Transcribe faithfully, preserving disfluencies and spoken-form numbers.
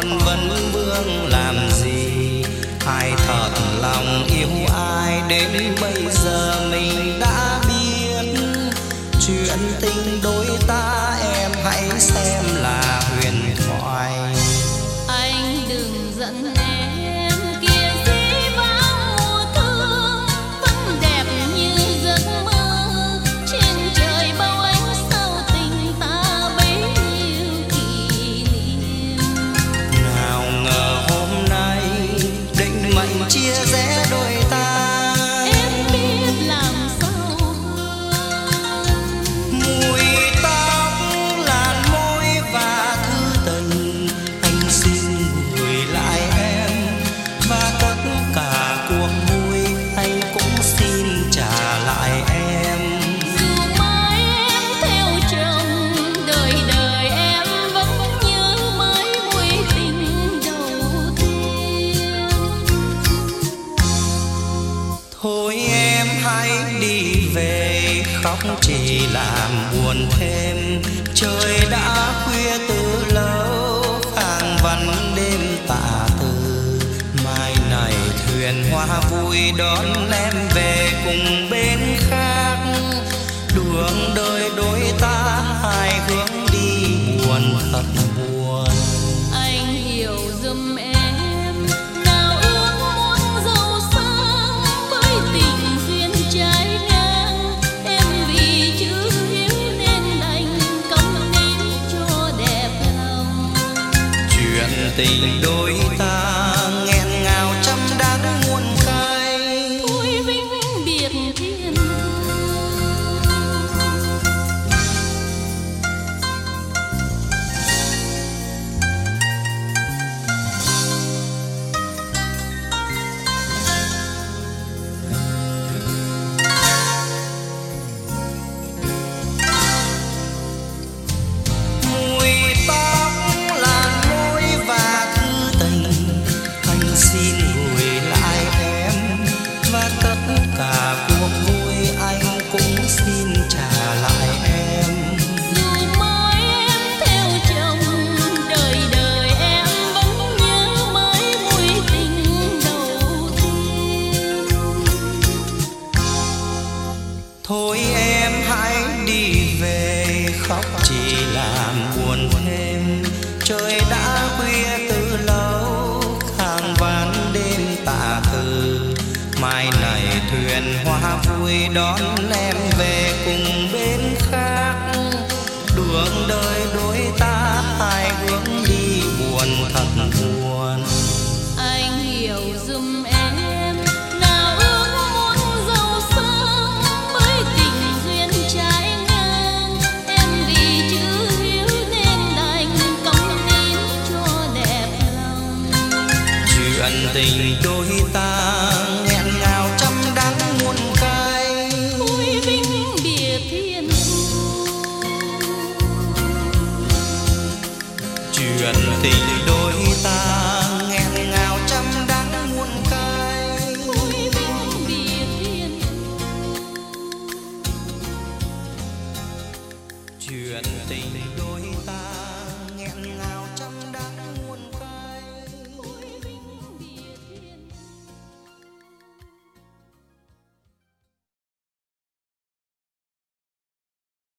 còn vấn vương làm gì? Ai thật lòng yêu ai đến bây giờ mình đã biết. Chuyện tình đôi ta em hãy xem là huyền thoại. Anh đừng giận em, kia dĩ vãng mùa thương vẫn đẹp như giấc mơ. Trên trời bao ánh sao tình ta bấy nhiêu kỷ niệm. Nào ngờ hôm nay định mệnh chia rẽ đôi ta. Em biết làm sao hơn. Mùi tóc, làn môi và thư tình, anh xin gửi lại em. Và tất cả cuộc vui anh cũng xin trả lại em. Dù mãi em theo chồng, đời đời em vẫn nhớ mãi mối tình đầu tiên. Thôi em hãy đi về, khóc chỉ làm buồn thêm. Trời đã khuya từ lâu, khang vắng đêm tà tư. Mai này thuyền hoa vui đón em về cùng bên khác. Đường đời đôi ta hai hướng đi buồn thật buồn. Anh hiểu giùm em, nào ước muốn giàu sang với tình duyên trái ngang. Em vì chữ hiếu nên đành câm nín cho đẹp lòng. Chuyện tình đôi ta nghẹn ngào trăm đắng muôn cay. Ôi vĩnh biệt thiên Mùi tóc, làn môi và thư tình, anh xin gửi lại em. Và tất cả cuộc vui anh cũng xin trả lại em. dù mãi em theo chồng, đời đời em vẫn nhớ mãi mối tình đầu tiên. Thôi em hãy đi về, khóc chỉ làm buồn thêm. Trời đã khuya từ lâu, khang ván đêm tà tư. Mai này thuyền hoa vui đón em về cùng bên khác. Đường đời đôi ta hai hướng đi buồn thật buồn. Anh hiểu giùm em, nào ước muốn giàu sang với tình duyên trái ngang. Em vì chữ hiếu nên đành câm nín cho đẹp lòng. Chuyện tình đôi ta nghẹn ngào trăm đắng muôn cay. Ôi vĩnh biệt thiên thu. Chuyện tình đôi ta